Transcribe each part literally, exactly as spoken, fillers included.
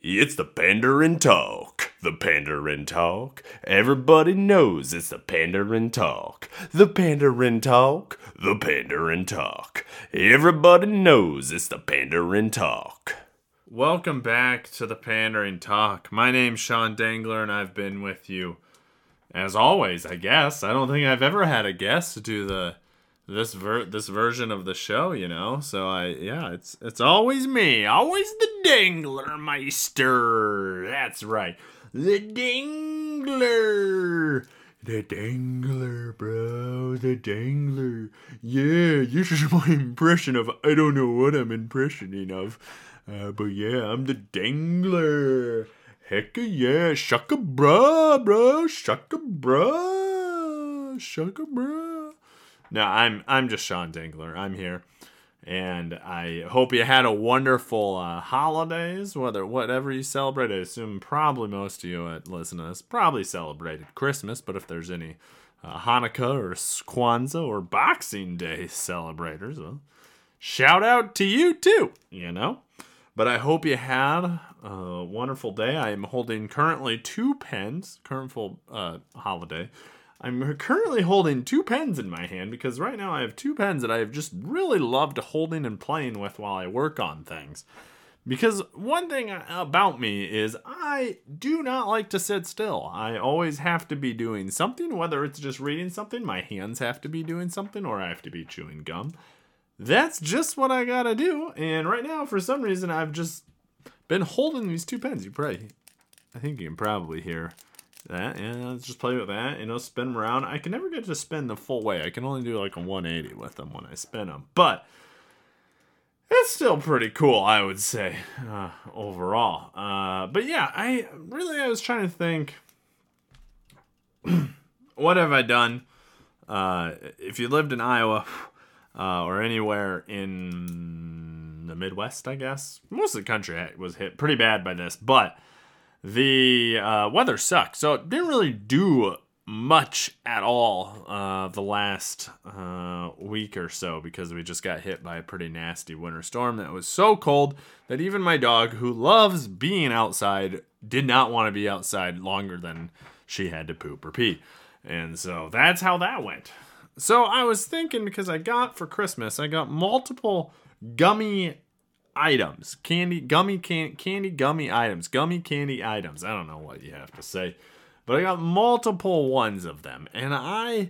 It's the Pandarin Talk. The Pandarin Talk. Everybody knows it's the Pandarin Talk. The Pandarin Talk. The Pandarin Talk. Everybody knows it's the Pandarin Talk. Welcome back to the Pandarin Talk. My name's Sean Dangler, and I've been with you as always, I guess. I don't think I've ever had a guest do the this ver- this version of the show, you know. So I yeah, it's it's always me, always the Dangler Meister. That's right, the Dangler, the Dangler, bro, the Dangler. Yeah, this is my impression of I don't know what I'm impressioning of, uh, but yeah, I'm the Dangler. Heck yeah, shucka bruh, bro, shucka bruh, shucka bruh. No, I'm I'm just Sean Dangler. I'm here, and I hope you had a wonderful uh, holidays. Whether whatever you celebrate, I assume probably most of you at listen to this probably celebrated Christmas. But if there's any uh, Hanukkah or Kwanzaa or Boxing Day celebrators, well, shout out to you too. You know. But I hope you had a wonderful day. I am holding currently two pens, current full uh, holiday. I'm currently holding two pens in my hand because right now I have two pens that I have just really loved holding and playing with while I work on things. Because one thing about me is I do not like to sit still. I always have to be doing something, whether it's just reading something, my hands have to be doing something, or I have to be chewing gum. That's just what I gotta do. And right now, for some reason, I've just been holding these two pens. You probably, I think you can probably hear that. Yeah, let's just play with that. You know, spin them around. I can never get to spin the full way. I can only do like a one eighty with them when I spin them. But it's still pretty cool, I would say, uh, overall. Uh, but yeah, I really, I was trying to think, what have I done? Uh, if you lived in Iowa... Uh, or anywhere in the Midwest, I guess. Most of the country was hit pretty bad by this, but the uh, weather sucked, so it didn't really do much at all uh, the last uh, week or so because we just got hit by a pretty nasty winter storm that was so cold that even my dog, who loves being outside, did not want to be outside longer than she had to poop or pee. And so that's how that went. So I was thinking, because I got for Christmas, I got multiple gummy items, candy, gummy, can, candy, gummy items, gummy candy items. I don't know what you have to say, but I got multiple ones of them, and I,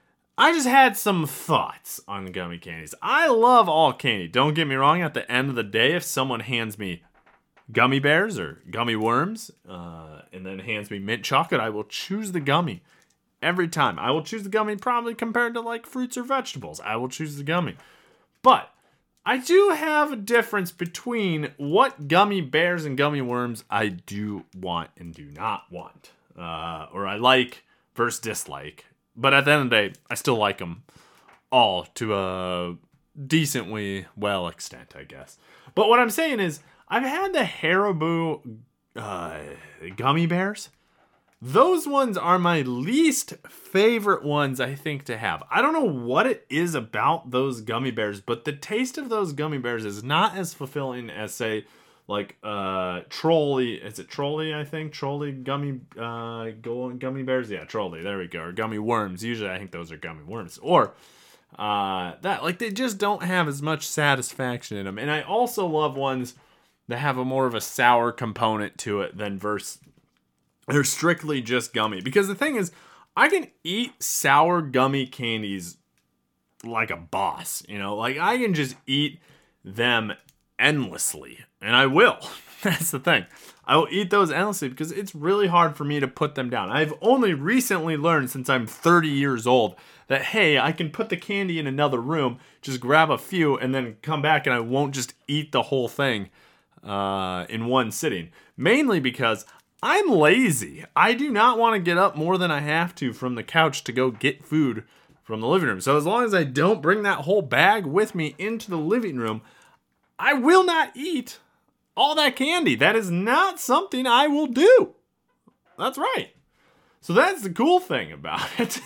I just had some thoughts on gummy candies. I love all candy. Don't get me wrong. At the end of the day, if someone hands me gummy bears or gummy worms, uh, and then hands me mint chocolate, I will choose the gummy. Every time. I will choose the gummy probably compared to like fruits or vegetables. I will choose the gummy. But I do have a difference between what gummy bears and gummy worms I do want and do not want. Uh, or I like versus dislike. But at the end of the day, I still like them all to a decently well extent, I guess. But what I'm saying is, I've had the Haribo uh, gummy bears. Those ones are my least favorite ones, I think, to have. I don't know what it is about those gummy bears, but the taste of those gummy bears is not as fulfilling as, say, like uh, Trolli. Is it Trolli, I think? Trolli gummy uh, gummy bears? Yeah, Trolli. There we go. Or gummy worms. Usually I think those are gummy worms. Or uh, that. Like, they just don't have as much satisfaction in them. And I also love ones that have a more of a sour component to it than versus... They're strictly just gummy. Because the thing is, I can eat sour gummy candies like a boss. You know, like I can just eat them endlessly. And I will. That's the thing. I will eat those endlessly because it's really hard for me to put them down. I've only recently learned since I'm thirty years old that, hey, I can put the candy in another room, just grab a few, and then come back and I won't just eat the whole thing uh, in one sitting. Mainly because I'm lazy. I do not want to get up more than I have to from the couch to go get food from the living room. So as long as I don't bring that whole bag with me into the living room, I will not eat all that candy. That is not something I will do. That's right. So that's the cool thing about it.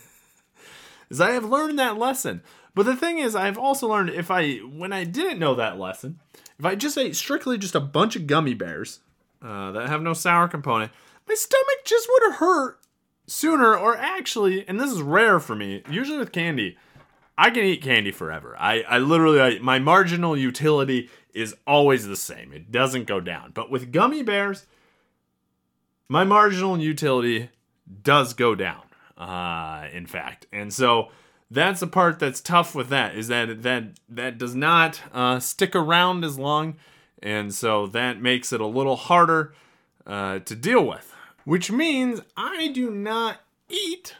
Is I have learned that lesson. But the thing is, I've also learned if I, when I didn't know that lesson, if I just ate strictly just a bunch of gummy bears, uh, that have no sour component, my stomach just would have hurt sooner, or actually, and this is rare for me, usually with candy, I can eat candy forever. I, I literally, I, my marginal utility is always the same. It doesn't go down. But with gummy bears, my marginal utility does go down, uh, in fact. And so that's the part that's tough with that, is that that, that does not uh, stick around as long. And so that makes it a little harder uh, to deal with. Which means I do not eat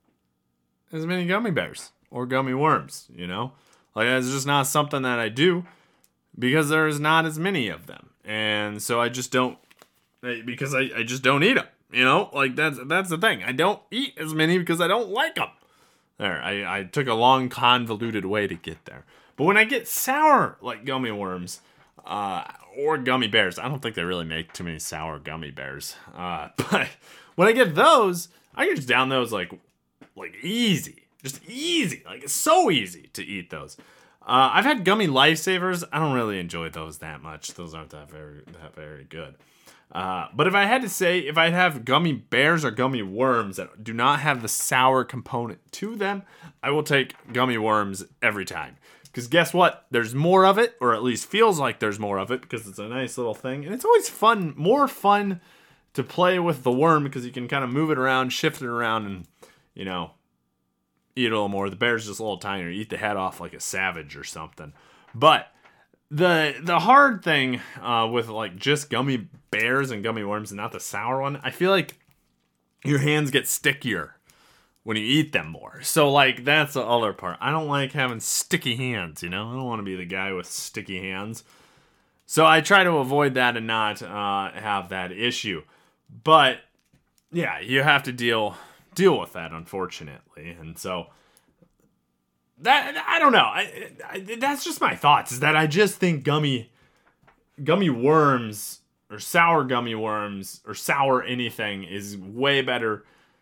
as many gummy bears or gummy worms, you know? Like, it's just not something that I do because there's not as many of them. And so I just don't, because I, I just don't eat them, you know? Like, that's that's the thing. I don't eat as many because I don't like them. There, I, I took a long, convoluted way to get there. But when I get sour, like gummy worms, uh, or gummy bears, I don't think they really make too many sour gummy bears. Uh, but when I get those, I can just down those like, like easy. Just easy. Like, it's so easy to eat those. Uh, I've had gummy lifesavers. I don't really enjoy those that much. Those aren't that very that very good. Uh, but if I had to say, if I'd have gummy bears or gummy worms that do not have the sour component to them, I will take gummy worms every time. Because guess what? There's more of it, or at least feels like there's more of it, because it's a nice little thing. And it's always fun, more fun to play with the worm, because you can kind of move it around, shift it around, and, you know, eat a little more. The bear's just a little tinier. Eat the head off like a savage or something. But the the hard thing uh, with like just gummy bears and gummy worms, and not the sour one, I feel like your hands get stickier when you eat them more. So like that's the other part. I don't like having sticky hands, you know? I don't want to be the guy with sticky hands. So I try to avoid that and not uh, have that issue. But yeah, you have to deal deal with that, unfortunately. And so that I don't know. I, I that's just my thoughts. Is that I just think gummy gummy worms or sour gummy worms or sour anything is way better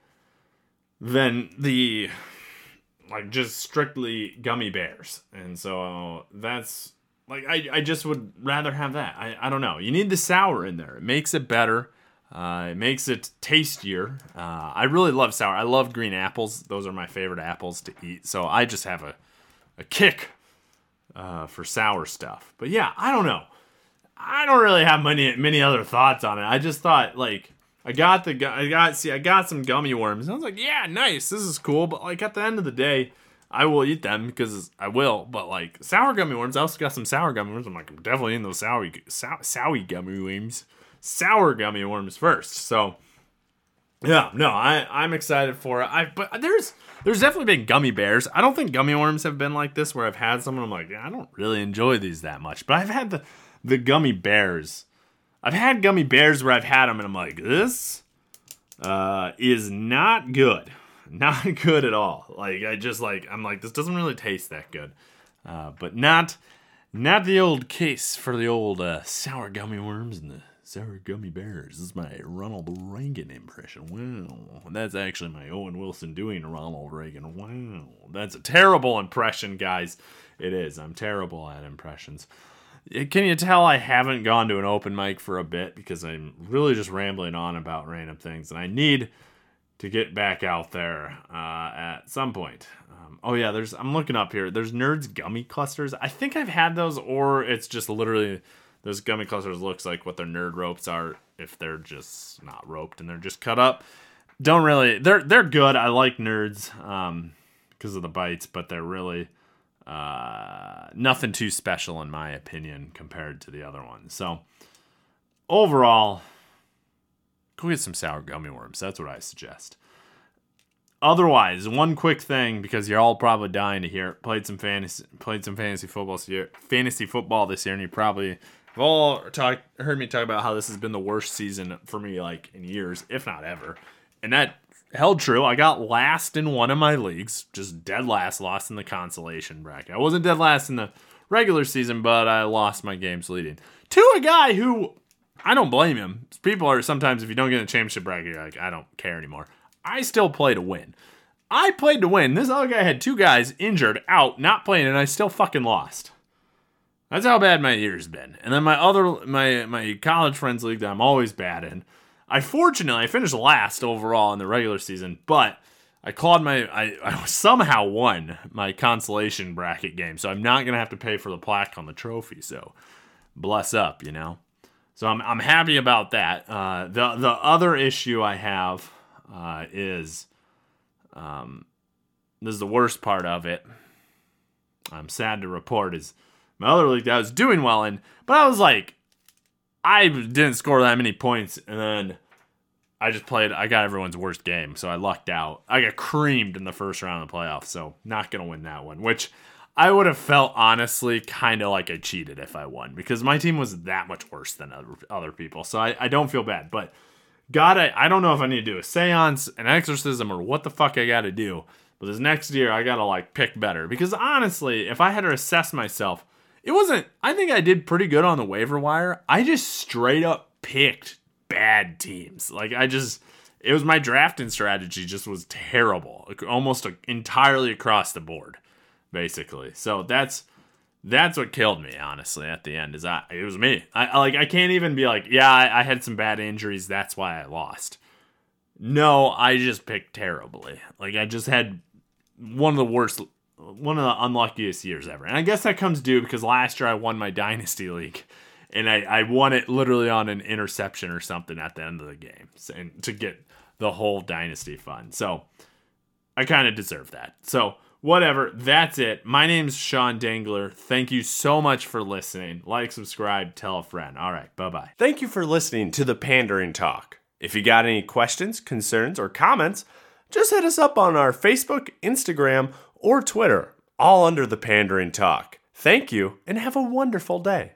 than the like just strictly gummy bears. And so that's like I, I just would rather have that. I, I don't know. You need the sour in there. It makes it better. Uh, it makes it tastier. Uh, I really love sour. I love green apples. Those are my favorite apples to eat. So I just have a, a kick uh, for sour stuff. But yeah, I don't know. I don't really have many many other thoughts on it. I just thought like I got the I got see I got some gummy worms. And I was like, yeah, nice. This is cool. But like at the end of the day, I will eat them because I will. But like sour gummy worms, I also got some sour gummy worms. I'm like, I'm definitely eating those sour sour, sour gummy worms. Sour gummy worms first. So yeah, no, I, I'm excited for it. I but there's there's definitely been gummy bears. I don't think gummy worms have been like this where I've had some and I'm like, yeah, I don't really enjoy these that much. But I've had the the gummy bears. I've had gummy bears where I've had them and I'm like, this uh, is not good. Not good at all. Like I just like I'm like this doesn't really taste that good. Uh, but not not the old case for the old uh, sour gummy worms and the sour gummy bears. This is my Ronald Reagan impression. Wow. That's actually my Owen Wilson doing Ronald Reagan. Wow. That's a terrible impression, guys. It is. I'm terrible at impressions. Can you tell I haven't gone to an open mic for a bit because I'm really just rambling on about random things, and I need to get back out there uh, at some point. Um, oh yeah, there's. I'm looking up here. There's Nerds gummy clusters. I think I've had those, or it's just literally those gummy clusters looks like what their nerd ropes are if they're just not roped and they're just cut up. Don't really. They're they're good. I like Nerds um, because of the bites, but they're really. Uh, nothing too special in my opinion compared to the other ones. So overall, go get some sour gummy worms. That's what I suggest. Otherwise, one quick thing because you're all probably dying to hear. Played some fantasy, played some fantasy football this year. Fantasy football this year, and you probably have all talk, heard me talk about how this has been the worst season for me, like in years, if not ever. And that held true. I got last in one of my leagues, just dead last, lost in the consolation bracket. I wasn't dead last in the regular season, but I lost my games leading to a guy who, I don't blame him. People are sometimes, if you don't get in the championship bracket, you're like, I don't care anymore. I still play to win. I played to win. This other guy had two guys injured, out, not playing, and I still fucking lost. That's how bad my year's been. And then my other my my college friends league that I'm always bad in. I fortunately I finished last overall in the regular season, but I clawed my I, I somehow won my consolation bracket game, so I'm not gonna have to pay for the plaque on the trophy. So bless up, you know. So I'm I'm happy about that. Uh, the the other issue I have uh, is um, this is the worst part of it. I'm sad to report is my other league that I was doing well in, but I was like, I didn't score that many points, and then I just played, I got everyone's worst game, so I lucked out. I got creamed in the first round of the playoffs, so not going to win that one, which I would have felt, honestly, kind of like I cheated if I won, because my team was that much worse than other, other people, so I, I don't feel bad, but God, I, I don't know if I need to do a seance, an exorcism, or what the fuck I got to do, but this next year, I got to, like, pick better, because honestly, if I had to assess myself, it wasn't, I think I did pretty good on the waiver wire. I just straight up picked bad teams. Like, I just, it was my drafting strategy just was terrible. Like, almost entirely across the board, basically. So that's, that's what killed me, honestly, at the end, is I, it was me. I like, I can't even be like, yeah, I, I had some bad injuries, that's why I lost. No, I just picked terribly. Like, I just had one of the worst one of the unluckiest years ever. And I guess that comes due because last year I won my Dynasty League. And I, I won it literally on an interception or something at the end of the game. So, and to get the whole Dynasty fund. So I kind of deserve that. So whatever. That's it. My name's Sean Dangler. Thank you so much for listening. Like, subscribe, tell a friend. All right. Bye-bye. Thank you for listening to the Pandering Talk. If you got any questions, concerns, or comments, just hit us up on our Facebook, Instagram, or Twitter, all under the Pandering Talk. Thank you, and have a wonderful day.